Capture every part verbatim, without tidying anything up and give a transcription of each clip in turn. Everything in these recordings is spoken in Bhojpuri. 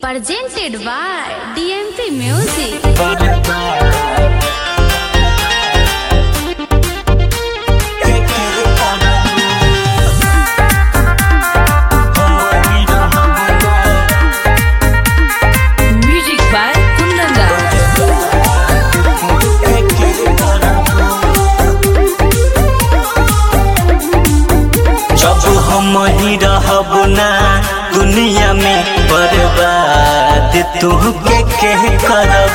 Presented by D M P Music. Music by Kundaga. जब हम ही रहब ना दुनिया में बर्बाद तू के के करब।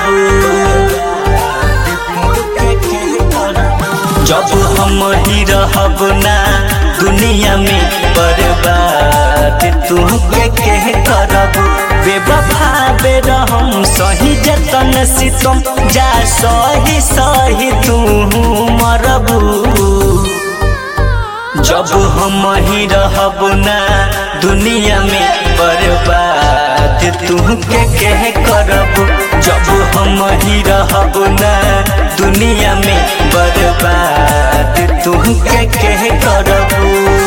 जब हम ही रहब ना दुनिया में बर्बाद तू के के करब। बेवफा बेरहम सही जतन सितम जा सही सही तू मरबू। जब हम ही रहब ना दुनिया में बर्बाद तू के के करब। जब हम ही रहब ना दुनिया में बर्बाद तू के के करब।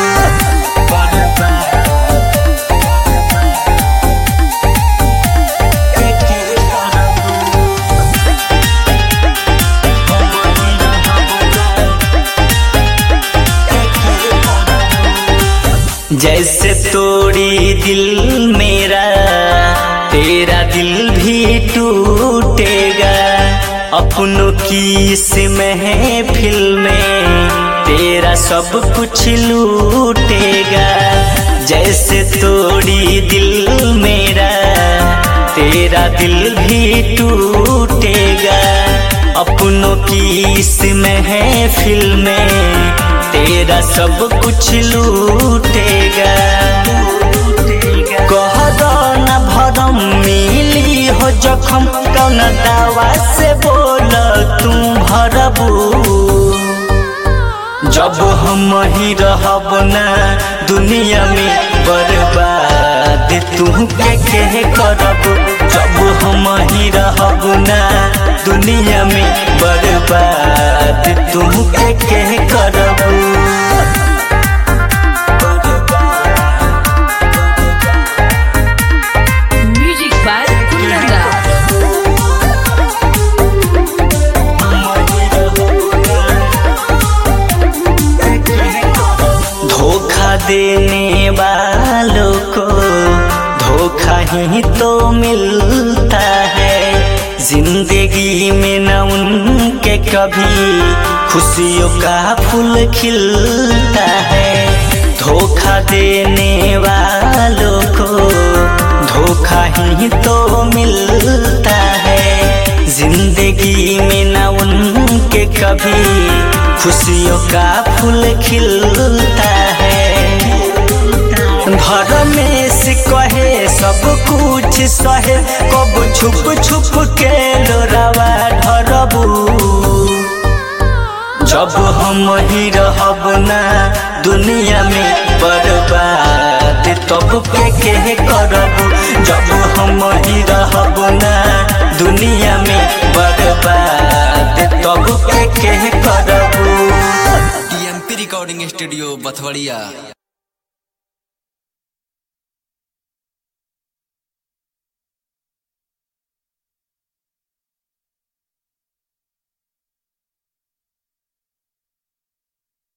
जैसे तोड़ी दिल मेरा तेरा दिल भी टूटेगा। अपनों की इस महफिल में तेरा सब कुछ लूटेगा। जैसे तोड़ी दिल मेरा तेरा दिल भी टूटेगा। अपनों की इस महफिल में तेरा सब कुछ लूटेगा। कह दो न भरम मिली हो जखम कौन दावा से बोल तू भरबू। जब हम ही रहब ना दुनिया में बर्बाद तू के के करब। जब हम ही रहब ना दुनिया में बर्बाद तू के के करब। Music by Kundaga. धोखा देने वालों को धोखा ही तो मिलता है। जिंदगी में न उनके कभी खुशियों का फूल खिलता है। धोखा देने वालों को धोखा ही तो मिलता है। जिंदगी में न उनके कभी खुशियों का फूल खिलता है। घर में से कहे सब कुछ सहे कब छुप छुप के लोरावा ढरबू। जब हम ही रहब ना दुनिया में बर्बाद तब के के करब। जब हम ही रहब ना दुनिया में बर्बाद तब के के करब। D M P recording studio बथवड़िया।